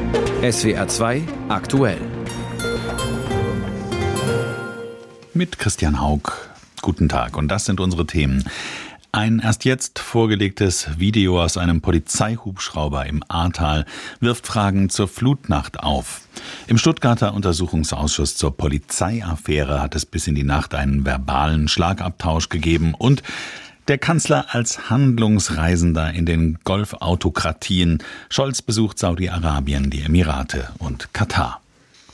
SWR 2 aktuell. Mit Christian Haug. Guten Tag. Und das sind unsere Themen. Ein erst jetzt vorgelegtes Video aus einem Polizeihubschrauber im Ahrtal wirft Fragen zur Flutnacht auf. Im Stuttgarter Untersuchungsausschuss zur Polizeiaffäre hat es bis in die Nacht einen verbalen Schlagabtausch gegeben und der Kanzler als Handlungsreisender in den Golfautokratien. Scholz besucht Saudi-Arabien, die Emirate und Katar.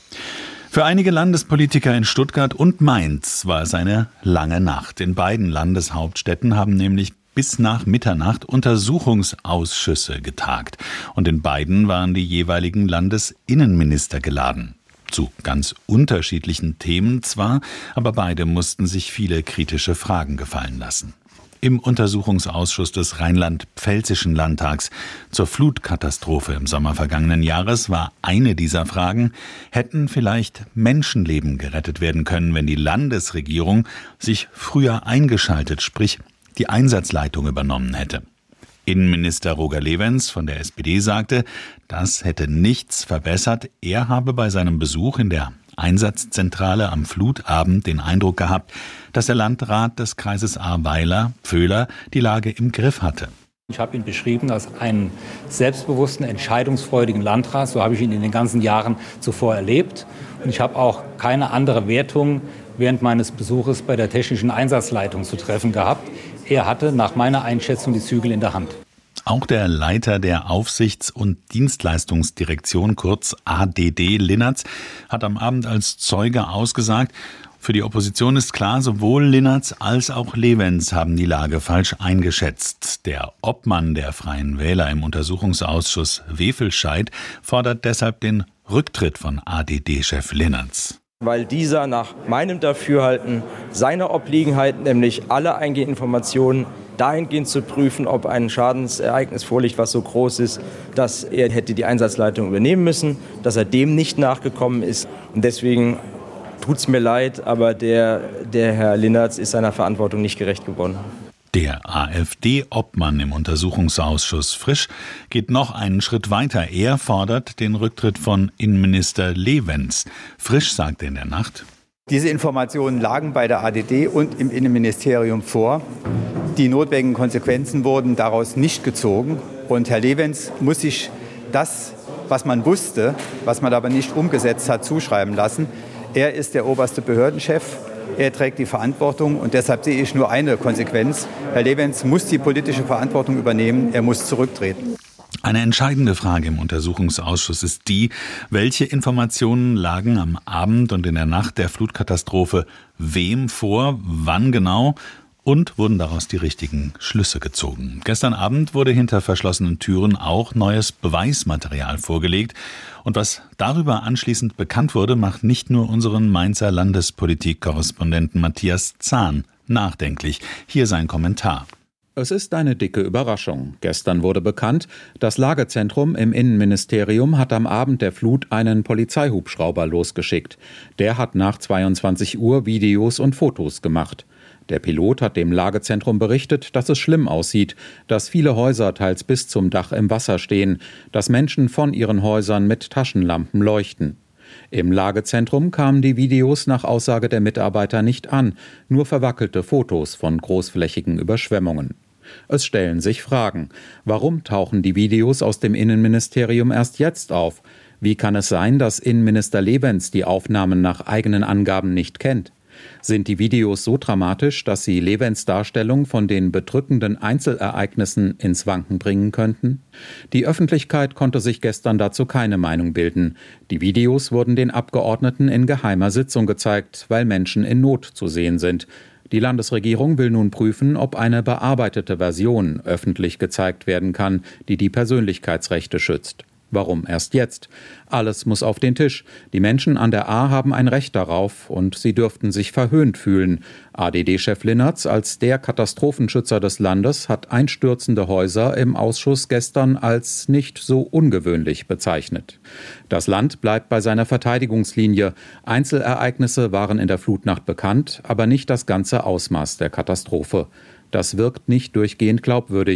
Für einige Landespolitiker in Stuttgart und Mainz war es eine lange Nacht. In beiden Landeshauptstädten haben nämlich bis nach Mitternacht Untersuchungsausschüsse getagt. Und in beiden waren die jeweiligen Landesinnenminister geladen. Zu ganz unterschiedlichen Themen zwar, aber beide mussten sich viele kritische Fragen gefallen lassen. Im Untersuchungsausschuss des Rheinland-Pfälzischen Landtags zur Flutkatastrophe im Sommer vergangenen Jahres war eine dieser Fragen: Hätten vielleicht Menschenleben gerettet werden können, wenn die Landesregierung sich früher eingeschaltet, sprich die Einsatzleitung übernommen hätte? Innenminister Roger Lewens von der SPD sagte, das hätte nichts verbessert. Er habe bei seinem Besuch in der Einsatzzentrale am Flutabend den Eindruck gehabt, dass der Landrat des Kreises Ahrweiler, Pföhler, die Lage im Griff hatte. Ich habe ihn beschrieben als einen selbstbewussten, entscheidungsfreudigen Landrat. So habe ich ihn in den ganzen Jahren zuvor erlebt. Und ich habe auch keine andere Wertung während meines Besuches bei der technischen Einsatzleitung zu treffen gehabt. Er hatte nach meiner Einschätzung die Zügel in der Hand. Auch der Leiter der Aufsichts- und Dienstleistungsdirektion, kurz ADD, Linnertz, hat am Abend als Zeuge ausgesagt. Für die Opposition ist klar, sowohl Linnertz als auch Lewens haben die Lage falsch eingeschätzt. Der Obmann der Freien Wähler im Untersuchungsausschuss Wefelscheid fordert deshalb den Rücktritt von ADD-Chef Linnertz. Weil dieser nach meinem Dafürhalten seiner Obliegenheit, nämlich alle eingehenden Informationen dahingehend zu prüfen, ob ein Schadensereignis vorliegt, was so groß ist, dass er hätte die Einsatzleitung übernehmen müssen, dass er dem nicht nachgekommen ist. Und deswegen tut es mir leid, aber der Herr Linnertz ist seiner Verantwortung nicht gerecht geworden. Der AfD-Obmann im Untersuchungsausschuss Frisch geht noch einen Schritt weiter. Er fordert den Rücktritt von Innenminister Lewens. Frisch sagte in der Nacht: Diese Informationen lagen bei der ADD und im Innenministerium vor. Die notwendigen Konsequenzen wurden daraus nicht gezogen. Und Herr Lewens muss sich das, was man wusste, was man aber nicht umgesetzt hat, zuschreiben lassen. Er ist der oberste Behördenchef. Er trägt die Verantwortung und deshalb sehe ich nur eine Konsequenz. Herr Lewens muss die politische Verantwortung übernehmen. Er muss zurücktreten. Eine entscheidende Frage im Untersuchungsausschuss ist die, welche Informationen lagen am Abend und in der Nacht der Flutkatastrophe wem vor, wann genau und wurden daraus die richtigen Schlüsse gezogen. Gestern Abend wurde hinter verschlossenen Türen auch neues Beweismaterial vorgelegt. Und was darüber anschließend bekannt wurde, macht nicht nur unseren Mainzer Landespolitik-Korrespondenten Matthias Zahn nachdenklich. Hier sein Kommentar. Es ist eine dicke Überraschung. Gestern wurde bekannt, das Lagezentrum im Innenministerium hat am Abend der Flut einen Polizeihubschrauber losgeschickt. Der hat nach 22 Uhr Videos und Fotos gemacht. Der Pilot hat dem Lagezentrum berichtet, dass es schlimm aussieht, dass viele Häuser teils bis zum Dach im Wasser stehen, dass Menschen von ihren Häusern mit Taschenlampen leuchten. Im Lagezentrum kamen die Videos nach Aussage der Mitarbeiter nicht an, nur verwackelte Fotos von großflächigen Überschwemmungen. Es stellen sich Fragen. Warum tauchen die Videos aus dem Innenministerium erst jetzt auf? Wie kann es sein, dass Innenminister Lewens die Aufnahmen nach eigenen Angaben nicht kennt? Sind die Videos so dramatisch, dass sie Lewens Darstellung von den bedrückenden Einzelereignissen ins Wanken bringen könnten? Die Öffentlichkeit konnte sich gestern dazu keine Meinung bilden. Die Videos wurden den Abgeordneten in geheimer Sitzung gezeigt, weil Menschen in Not zu sehen sind. Die Landesregierung will nun prüfen, ob eine bearbeitete Version öffentlich gezeigt werden kann, die die Persönlichkeitsrechte schützt. Warum erst jetzt? Alles muss auf den Tisch. Die Menschen an der Ahr haben ein Recht darauf und sie dürften sich verhöhnt fühlen. ADD-Chef Linnertz als der Katastrophenschützer des Landes hat einstürzende Häuser im Ausschuss gestern als nicht so ungewöhnlich bezeichnet. Das Land bleibt bei seiner Verteidigungslinie. Einzelereignisse waren in der Flutnacht bekannt, aber nicht das ganze Ausmaß der Katastrophe. Das wirkt nicht durchgehend glaubwürdig.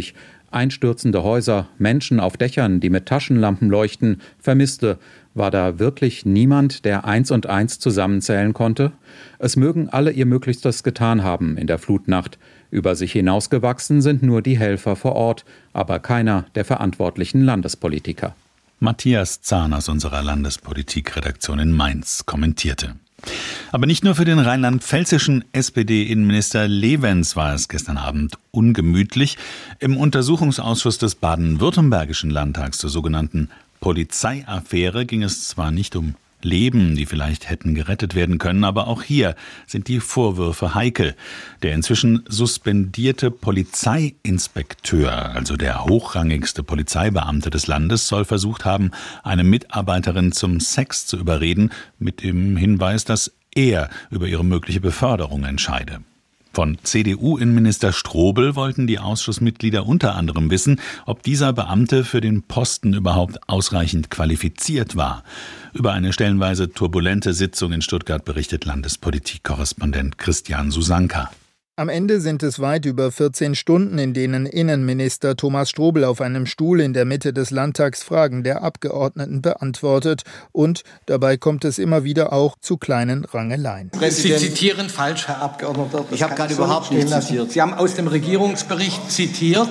Einstürzende Häuser, Menschen auf Dächern, die mit Taschenlampen leuchten, Vermisste. War da wirklich niemand, der 1 und 1 zusammenzählen konnte? Es mögen alle ihr Möglichstes getan haben in der Flutnacht. Über sich hinausgewachsen sind nur die Helfer vor Ort, aber keiner der verantwortlichen Landespolitiker. Matthias Zahn aus unserer Landespolitikredaktion in Mainz kommentierte. Aber nicht nur für den rheinland-pfälzischen SPD-Innenminister Lewens war es gestern Abend ungemütlich. Im Untersuchungsausschuss des baden-württembergischen Landtags zur sogenannten Polizeiaffäre ging es zwar nicht um Leben, die vielleicht hätten gerettet werden können, aber auch hier sind die Vorwürfe heikel. Der inzwischen suspendierte Polizeiinspekteur, also der hochrangigste Polizeibeamte des Landes, soll versucht haben, eine Mitarbeiterin zum Sex zu überreden, mit dem Hinweis, dass er über ihre mögliche Beförderung entscheide. Von CDU-Innenminister Strobel wollten die Ausschussmitglieder unter anderem wissen, ob dieser Beamte für den Posten überhaupt ausreichend qualifiziert war. Über eine stellenweise turbulente Sitzung in Stuttgart berichtet Landespolitik-Korrespondent Christian Susanka. Am Ende sind es weit über 14 Stunden, in denen Innenminister Thomas Strobel auf einem Stuhl in der Mitte des Landtags Fragen der Abgeordneten beantwortet. Und dabei kommt es immer wieder auch zu kleinen Rangeleien. Sie zitieren falsch, Herr Abgeordneter. Ich habe gerade überhaupt nicht zitiert. Sie haben aus dem Regierungsbericht zitiert.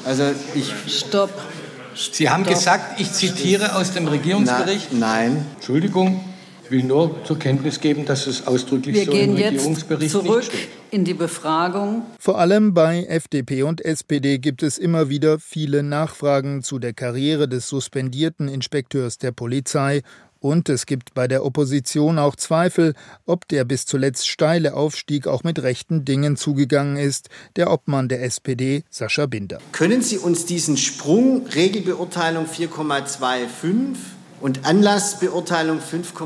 Stopp. Sie haben gesagt, ich zitiere aus dem Regierungsbericht. Nein. Entschuldigung. Ich will nur zur Kenntnis geben, dass es ausdrücklich so im Regierungsbericht nicht steht. Wir gehen jetzt zurück in die Befragung. Vor allem bei FDP und SPD gibt es immer wieder viele Nachfragen zu der Karriere des suspendierten Inspekteurs der Polizei. Und es gibt bei der Opposition auch Zweifel, ob der bis zuletzt steile Aufstieg auch mit rechten Dingen zugegangen ist. Der Obmann der SPD, Sascha Binder. Können Sie uns diesen Sprung, Regelbeurteilung 4,25 und Anlassbeurteilung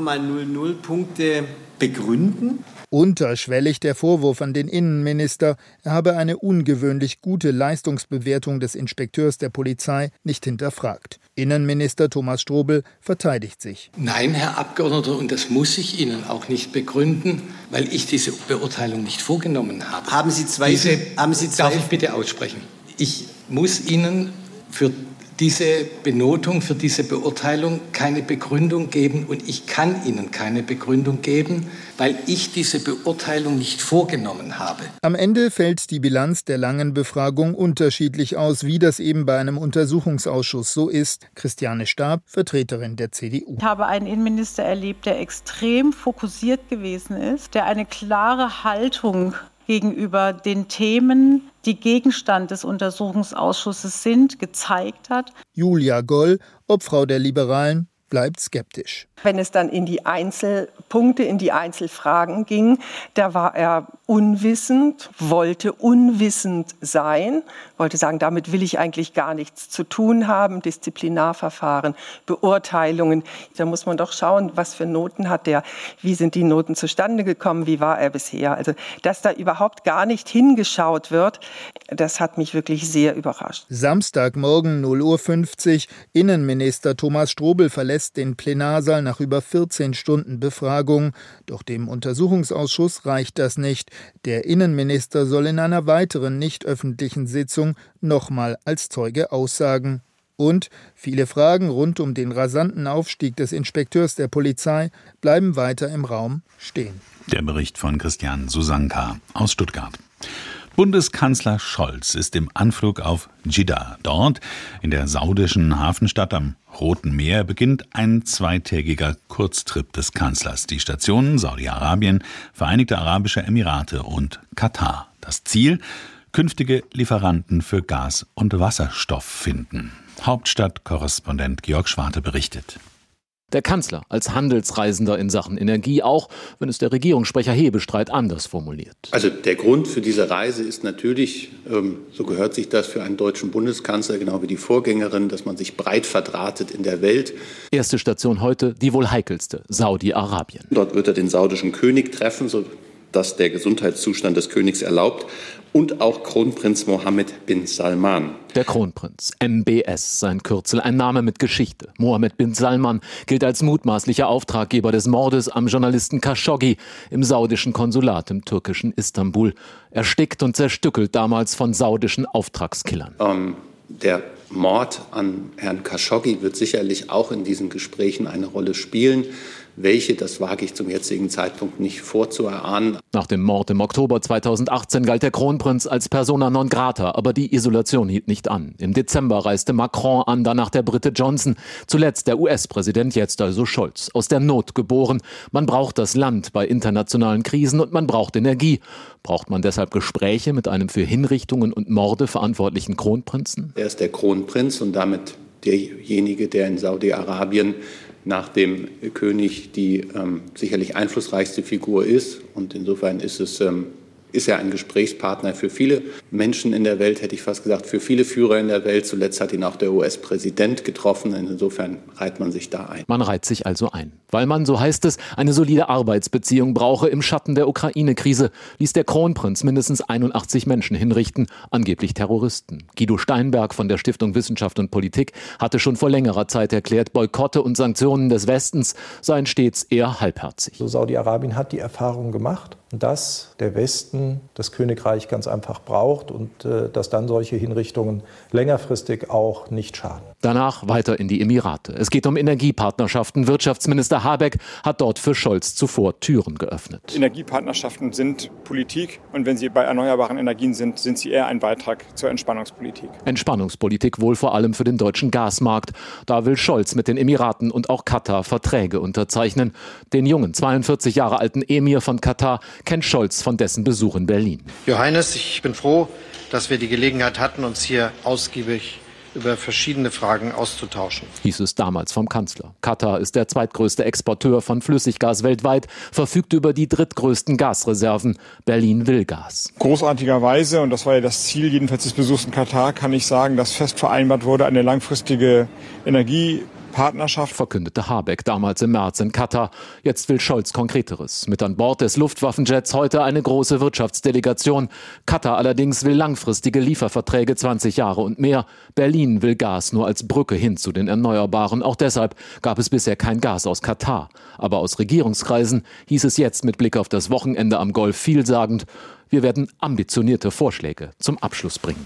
5,00 Punkte begründen? Unterschwellig der Vorwurf an den Innenminister, er habe eine ungewöhnlich gute Leistungsbewertung des Inspekteurs der Polizei nicht hinterfragt. Innenminister Thomas Strobel verteidigt sich. Nein, Herr Abgeordneter, und das muss ich Ihnen auch nicht begründen, weil ich diese Beurteilung nicht vorgenommen habe. Haben Sie Zweifel? Darf ich bitte aussprechen? Ich muss Ihnen für diese Benotung, für diese Beurteilung keine Begründung geben und ich kann Ihnen keine Begründung geben, weil ich diese Beurteilung nicht vorgenommen habe. Am Ende fällt die Bilanz der langen Befragung unterschiedlich aus, wie das eben bei einem Untersuchungsausschuss so ist. Christiane Staab, Vertreterin der CDU. Ich habe einen Innenminister erlebt, der extrem fokussiert gewesen ist, der eine klare Haltung gegenüber den Themen, die Gegenstand des Untersuchungsausschusses sind, gezeigt hat. Julia Goll, Obfrau der Liberalen, bleibt skeptisch. Wenn es dann in die Einzelpunkte, in die Einzelfragen ging, da war er unwissend, wollte unwissend sein, wollte sagen, damit will ich eigentlich gar nichts zu tun haben, Disziplinarverfahren, Beurteilungen. Da muss man doch schauen, was für Noten hat der, wie sind die Noten zustande gekommen, wie war er bisher. Also, dass da überhaupt gar nicht hingeschaut wird, das hat mich wirklich sehr überrascht. Samstagmorgen 0:50 Uhr, Innenminister Thomas Strobel verlässt den Plenarsaal nach über 14 Stunden Befragung. Doch dem Untersuchungsausschuss reicht das nicht. Der Innenminister soll in einer weiteren nicht öffentlichen Sitzung nochmal als Zeuge aussagen. Und viele Fragen rund um den rasanten Aufstieg des Inspekteurs der Polizei bleiben weiter im Raum stehen. Der Bericht von Christian Susanka aus Stuttgart. Bundeskanzler Scholz ist im Anflug auf Dschidda. Dort, in der saudischen Hafenstadt am Roten Meer, beginnt ein zweitägiger Kurztrip des Kanzlers. Die Stationen Saudi-Arabien, Vereinigte Arabische Emirate und Katar. Das Ziel: künftige Lieferanten für Gas und Wasserstoff finden. Hauptstadtkorrespondent Georg Schwarte berichtet. Der Kanzler als Handelsreisender in Sachen Energie, auch wenn es der Regierungssprecher Hebestreit anders formuliert. Also der Grund für diese Reise ist natürlich, so gehört sich das für einen deutschen Bundeskanzler, genau wie die Vorgängerin, dass man sich breit verdrahtet in der Welt. Erste Station heute, die wohl heikelste, Saudi-Arabien. Dort wird er den saudischen König treffen, sodass der Gesundheitszustand des Königs erlaubt, und auch Kronprinz Mohammed bin Salman. Der Kronprinz, MBS, sein Kürzel, ein Name mit Geschichte. Mohammed bin Salman gilt als mutmaßlicher Auftraggeber des Mordes am Journalisten Khashoggi im saudischen Konsulat im türkischen Istanbul. Erstickt und zerstückelt damals von saudischen Auftragskillern. Der Mord an Herrn Khashoggi wird sicherlich auch in diesen Gesprächen eine Rolle spielen. Welche, das wage ich zum jetzigen Zeitpunkt nicht vorzuerahnen. Nach dem Mord im Oktober 2018 galt der Kronprinz als persona non grata, aber die Isolation hielt nicht an. Im Dezember reiste Macron an, danach der Brite Johnson, zuletzt der US-Präsident, jetzt also Scholz. Aus der Not geboren. Man braucht das Land bei internationalen Krisen und man braucht Energie. Braucht man deshalb Gespräche mit einem für Hinrichtungen und Morde verantwortlichen Kronprinzen? Er ist der Kronprinz und damit derjenige, der in Saudi-Arabien nach dem König die sicherlich einflussreichste Figur ist. Und insofern ist er ein Gesprächspartner für viele Menschen in der Welt, hätte ich fast gesagt, für viele Führer in der Welt. Zuletzt hat ihn auch der US-Präsident getroffen. Insofern reiht man sich da ein. Man reiht sich also ein. Weil man, so heißt es, eine solide Arbeitsbeziehung brauche im Schatten der Ukraine-Krise, ließ der Kronprinz mindestens 81 Menschen hinrichten, angeblich Terroristen. Guido Steinberg von der Stiftung Wissenschaft und Politik hatte schon vor längerer Zeit erklärt, Boykotte und Sanktionen des Westens seien stets eher halbherzig. Saudi-Arabien hat die Erfahrung gemacht, dass der Westen das Königreich ganz einfach braucht und dass dann solche Hinrichtungen längerfristig auch nicht schaden. Danach weiter in die Emirate. Es geht um Energiepartnerschaften. Wirtschaftsminister Habeck hat dort für Scholz zuvor Türen geöffnet. Energiepartnerschaften sind Politik und wenn sie bei erneuerbaren Energien sind, sind sie eher ein Beitrag zur Entspannungspolitik. Entspannungspolitik wohl vor allem für den deutschen Gasmarkt. Da will Scholz mit den Emiraten und auch Katar Verträge unterzeichnen. Den jungen, 42 Jahre alten Emir von Katar kennt Scholz von dessen Besuch in Berlin. Johannes, ich bin froh, dass wir die Gelegenheit hatten, uns hier ausgiebig über verschiedene Fragen auszutauschen, hieß es damals vom Kanzler. Katar ist der zweitgrößte Exporteur von Flüssiggas weltweit, verfügt über die drittgrößten Gasreserven. Berlin will Gas. Großartigerweise, und das war ja das Ziel jedenfalls des Besuchs in Katar, kann ich sagen, dass fest vereinbart wurde, eine langfristige Energiepartnerschaft, verkündete Habeck damals im März in Katar. Jetzt will Scholz Konkreteres. Mit an Bord des Luftwaffenjets heute eine große Wirtschaftsdelegation. Katar allerdings will langfristige Lieferverträge 20 Jahre und mehr. Berlin will Gas nur als Brücke hin zu den Erneuerbaren. Auch deshalb gab es bisher kein Gas aus Katar. Aber aus Regierungskreisen hieß es jetzt mit Blick auf das Wochenende am Golf vielsagend: Wir werden ambitionierte Vorschläge zum Abschluss bringen.